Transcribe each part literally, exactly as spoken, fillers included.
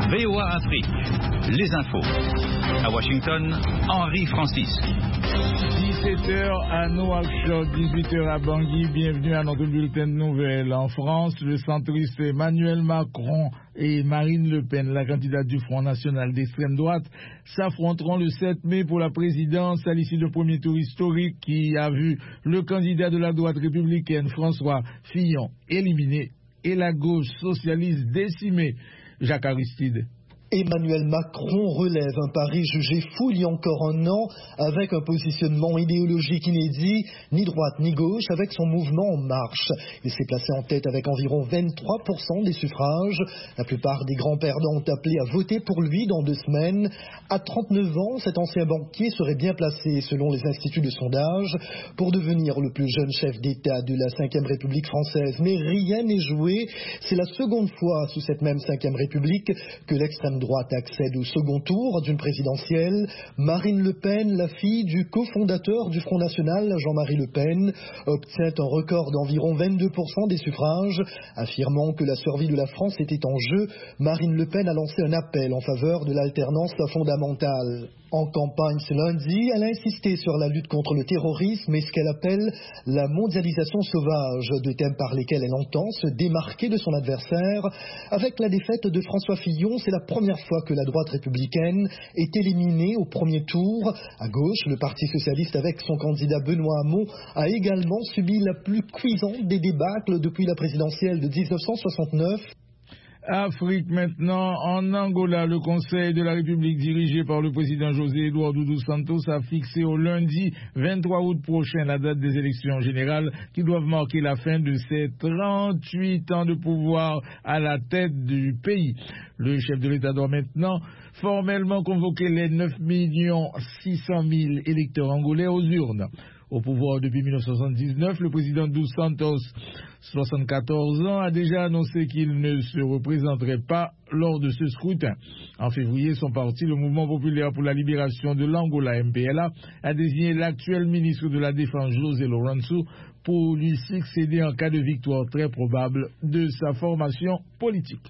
V O A Afrique, les infos. À Washington, Henri Francis. dix-sept heures à Nouakchott, dix-huit heures à Bangui. Bienvenue à notre bulletin de nouvelles. En France, le centriste Emmanuel Macron et Marine Le Pen, la candidate du Front National d'extrême droite, s'affronteront le sept mai pour la présidence à l'issue d'un premier tour historique qui a vu le candidat de la droite républicaine, François Fillon, éliminé et la gauche socialiste décimée. Jacques Aristide. Emmanuel Macron relève un pari jugé fou il y a encore un an avec un positionnement idéologique inédit, ni droite ni gauche, avec son mouvement En Marche. Il s'est placé en tête avec environ vingt-trois pour cent des suffrages. La plupart des grands perdants ont appelé à voter pour lui dans deux semaines. À trente-neuf ans, cet ancien banquier serait bien placé, selon les instituts de sondage, pour devenir le plus jeune chef d'État de la cinquième République française. Mais rien n'est joué. C'est la seconde fois sous cette même cinquième République que l'extrême droite accède au second tour d'une présidentielle. Marine Le Pen, la fille du cofondateur du Front National, Jean-Marie Le Pen, obtient un record d'environ vingt-deux pour cent des suffrages. Affirmant que la survie de la France était en jeu, Marine Le Pen a lancé un appel en faveur de l'alternance fondamentale. En campagne ce lundi, elle a insisté sur la lutte contre le terrorisme et ce qu'elle appelle la mondialisation sauvage, deux thèmes par lesquels elle entend se démarquer de son adversaire. Avec la défaite de François Fillon, c'est la première fois que la droite républicaine est éliminée au premier tour. À gauche, le Parti socialiste avec son candidat Benoît Hamon a également subi la plus cuisante des débâcles depuis la présidentielle de dix-neuf cent soixante-neuf. Afrique maintenant, en Angola, le Conseil de la République dirigé par le président José Eduardo dos Santos a fixé au lundi vingt-trois août prochain la date des élections générales qui doivent marquer la fin de ses trente-huit ans de pouvoir à la tête du pays. Le chef de l'État doit maintenant formellement convoquer les neuf millions six cent mille électeurs angolais aux urnes. Au pouvoir depuis mille neuf cent soixante-dix-neuf, le président dos Santos, soixante-quatorze ans, a déjà annoncé qu'il ne se représenterait pas lors de ce scrutin. En février, son parti, le Mouvement populaire pour la libération de l'Angola, M P L A, a désigné l'actuel ministre de la Défense, José Lourenço, pour lui succéder en cas de victoire très probable de sa formation politique.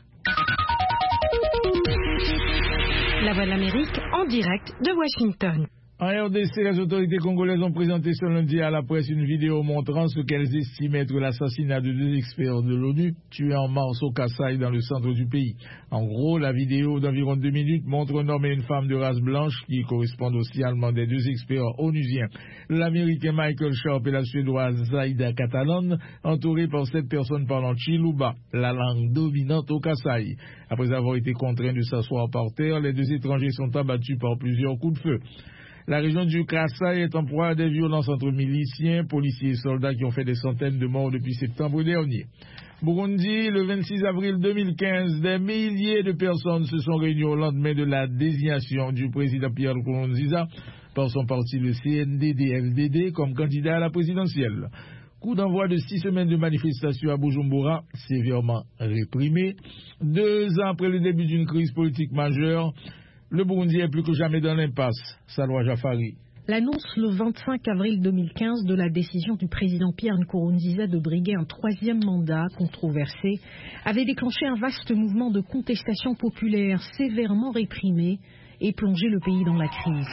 La Voix de l'Amérique en direct de Washington. En R D C, les autorités congolaises ont présenté ce lundi à la presse une vidéo montrant ce qu'elles estiment être l'assassinat de deux experts de l'ONU tués en mars au Kasaï dans le centre du pays. En gros, la vidéo d'environ deux minutes montre un homme et une femme de race blanche qui correspondent socialement des deux experts onusiens, l'américain Michael Sharp et la suédoise Zaida Catalan, entourés par sept personnes parlant Chiluba, la langue dominante au Kasaï. Après avoir été contraints de s'asseoir par terre, les deux étrangers sont abattus par plusieurs coups de feu. La région du Kasaï est en proie à des violences entre miliciens, policiers et soldats qui ont fait des centaines de morts depuis septembre dernier. Burundi, le vingt-six avril deux mille quinze, des milliers de personnes se sont réunies au lendemain de la désignation du président Pierre Nkurunziza par son parti le C N D D F D D comme candidat à la présidentielle. Coup d'envoi de six semaines de manifestations à Bujumbura, sévèrement réprimé. Deux ans après le début d'une crise politique majeure, le Burundi est plus que jamais dans l'impasse. Salwa Jafari. L'annonce le vingt-cinq avril deux mille quinze de la décision du président Pierre Nkurunziza de briguer un troisième mandat controversé avait déclenché un vaste mouvement de contestation populaire sévèrement réprimé et plongé le pays dans la crise.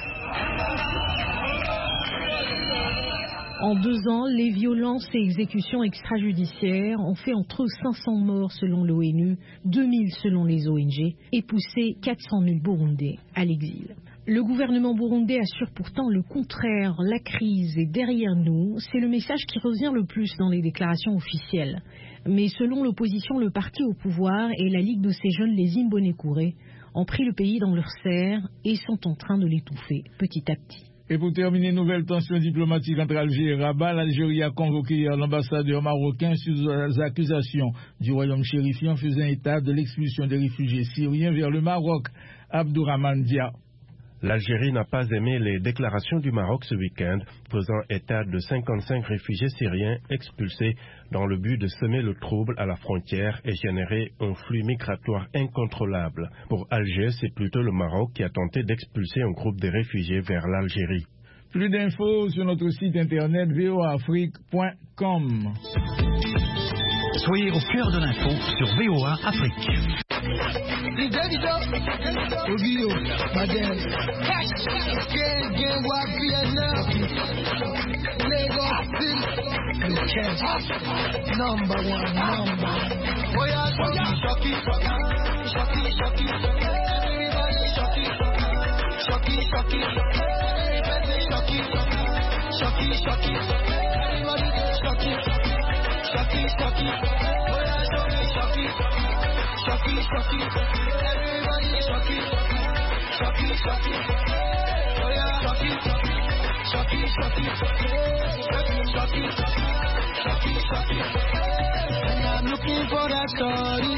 En deux ans, les violences et exécutions extrajudiciaires ont fait entre cinq cents morts selon l'ONU, deux mille selon les O N G et poussé quatre cent mille Burundais à l'exil. Le gouvernement burundais assure pourtant le contraire. La crise est derrière nous. C'est le message qui revient le plus dans les déclarations officielles. Mais selon l'opposition, le parti au pouvoir et la Ligue de ces jeunes, les Imbonerakure, ont pris le pays dans leur serre et sont en train de l'étouffer petit à petit. Et pour terminer, nouvelle tension diplomatique entre Alger et Rabat, l'Algérie a convoqué hier l'ambassadeur marocain sur les accusations du royaume chérifiant faisant état de l'expulsion des réfugiés syriens vers le Maroc. Abdourahmane Dia. L'Algérie n'a pas aimé les déclarations du Maroc ce week-end, faisant état de cinquante-cinq réfugiés syriens expulsés dans le but de semer le trouble à la frontière et générer un flux migratoire incontrôlable. Pour Alger, c'est plutôt le Maroc qui a tenté d'expulser un groupe de réfugiés vers l'Algérie. Plus d'infos sur notre site internet v o a afrique point com. Soyez au cœur de l'info sur V O A Afrique. the dirty dog. Ovio, Madam. Cash, gang, gang, what Vietnam. Lagos City. No cash. Number one, number one. Oh yeah, Shocky, Shocky, Shocky, Shocky. Everybody Shocky, Shocky, Shocky. Everybody Shocky, Shocky, Shocky. Everybody Shocky, Shocky, Shocky. Oh yeah, Shocky, Shocky, Shocky. Everybody Shocky, Shocky, Shocky. Oh yeah, Shocky, Shocky, Shocky. Shocky, Shocky, Shocky. And I'm looking for that story.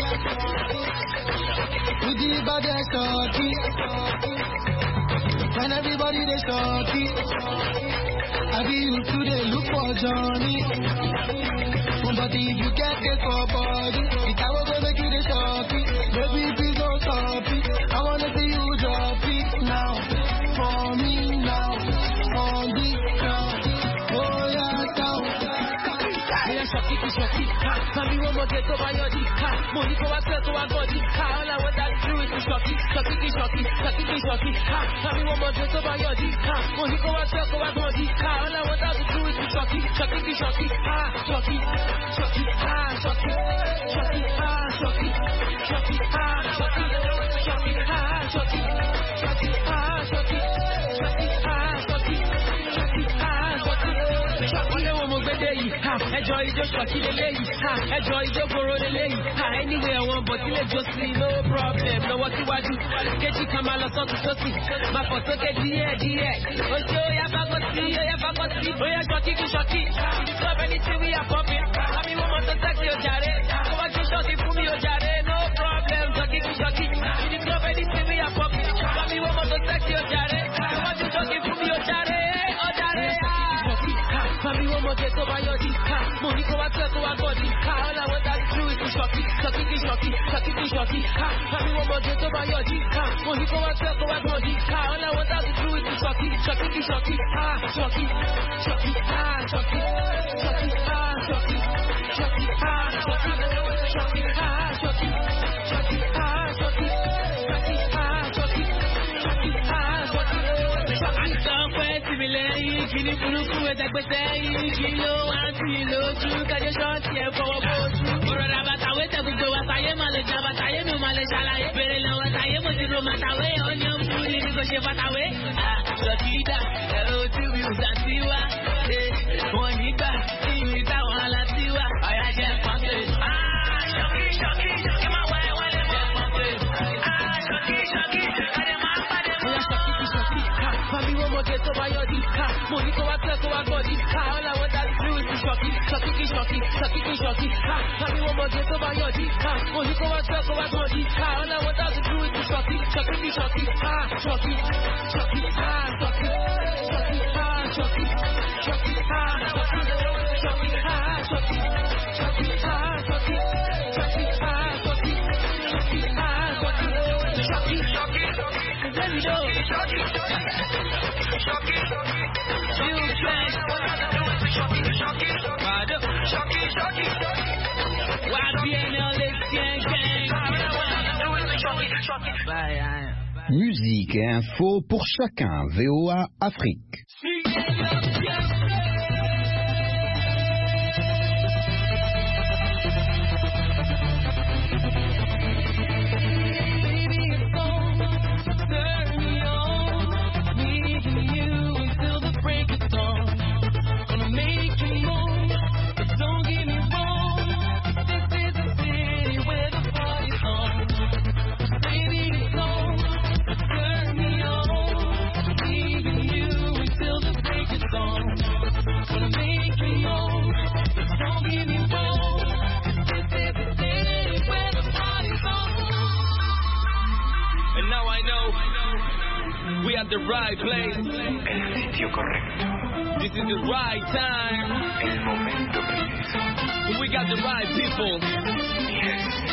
With the baddest story. And everybody they story. I be you today look for Johnny. But if you get it for body, it's how we're gonna get it story. Baby, please don't stop it. I wanna see you drop it now. For me now. On the ground. Oh yeah, down. Shocky, shocky, ha. Mami, one more get over your dick, ha. Money go out, go out, body, ha. All I want that to do is to shocky, shocky, shocky, shocky, shocky, ha. Mami, one more get over your dick, ha. Money go out, go out, body, ha. All I want that to do is to shocky, shocky, shocky, ha. Shocky, shocky, ha. Shocky, shocky, ha. Shocky, shocky, ha. Shocky, shocky, ha. Shocky, shocky, ha. Shocky, shocky, ha. Shocky, shocky, ha. Shocky, shocky, one more get there, ha. Enjoy just shocky the lady, ha. Enjoy just borrow the lady, ha. Anyway I want, but you let just see no problem. Now what you want to get you come out of something to see. My photo get the air, the air. Oh, show ya back on see, oh, ya back on see. Oh, ya shocky, shocky. So anything we are popping. I mean, woman to touch your jare. Go on, just shocky for me, your jare. No problem, shocky, shocky. In the club, anything we are popping. I mean, woman to touch your jare. Go on, just shocky for me, your jare. Oh, jare. Mami, one more get over your dick, ha. Money go out, go out, body, ha. All I want that to do is to shocky, shocky, shocky, shocky, shocky, ha. Mami, one more get over your dick, ha. Money go out, go out, body, ha. All I want that to do is to shocky, shocky, shocky, ha. Shocky, shocky, ha. Shocky, shocky, ha. Shocky, shocky, ha. Shocky, shocky, ha. Shocky, shocky, ha. Shocky, shocky, ha. Shocky, shocky, ha. Shocky, shocky, don't wait to me, lady. Kini buruku ẹ̀dẹ́gbẹ̀sẹ̀ yìí kí ló wá sí lójú kájọ ṣọ́ọ̀tì ẹ̀ fọwọ́ bójú. Ọ̀rọ̀ ra bàtàwé tẹ gbogbo wa táyé máa lè jà bàtàyé mi máa lè ṣàlàyé. Bèrè lọ́wọ́ táyé mo ti ro màtàwé ọ̀ní ọ̀mú ni kò ṣe bàtàwé. Àṣọkídà ẹ̀rọ tí mi ò dá sí wa. Wọ́n nígbà tí mi táwọn aláṣí wa. Ọ̀yà jẹ́ pọ́ńpé. Ṣọ́kí ṣọ́kí ṣọ́kí máa wá ẹ̀wọ̀n lè jẹ́ pọ́ńpé. Ṣọ́kí ṣọ́kí kàdé máa pàdé mọ́. Ọ̀yà ṣọ́kí ṣọ́kí ká fami wọ́n mọ̀ jẹ́ tó bá yọ di ká. Mo ní kó wá tẹ́ kó wá gbọ́ di ká. All I want that to do is to ṣọ́kí ṣọ́kí ṣọ́kí ṣọ́kí ṣọ́kí ká. Fami wọ́n mọ̀ jẹ́ tó bá yọ di ká. Mo ní kó wá tẹ́ kó wá gbọ́ di ká. All I want that to do is to ṣọ́kí ṣọ́kí ṣọ́kí ká. Ṣọ́kí ṣọ́kí ká. Ṣọ́kí ṣọ́kí ká. Ṣọ́kí ṣọ́kí ká. Ṣọ́kí ṣọ́kí ká. Ṣọ́kí ṣọ́kí ká. Ṣọ́kí ṣọ́kí ká. Ṣọ́kí ṣọ́kí ká. Ṣọ́kí ṣọ́kí ṣọ́kí. Let me know. Shocky, shocky, you trash. What I do is shocky, shocky, shocky, shocky. Why B N L is gang gang? What I do is shocky, shocky. Musique et info pour chacun. V O A Afrique. We at the right place. El sitio correcto. This is the right time. El momento preciso. We got the right people. Yes.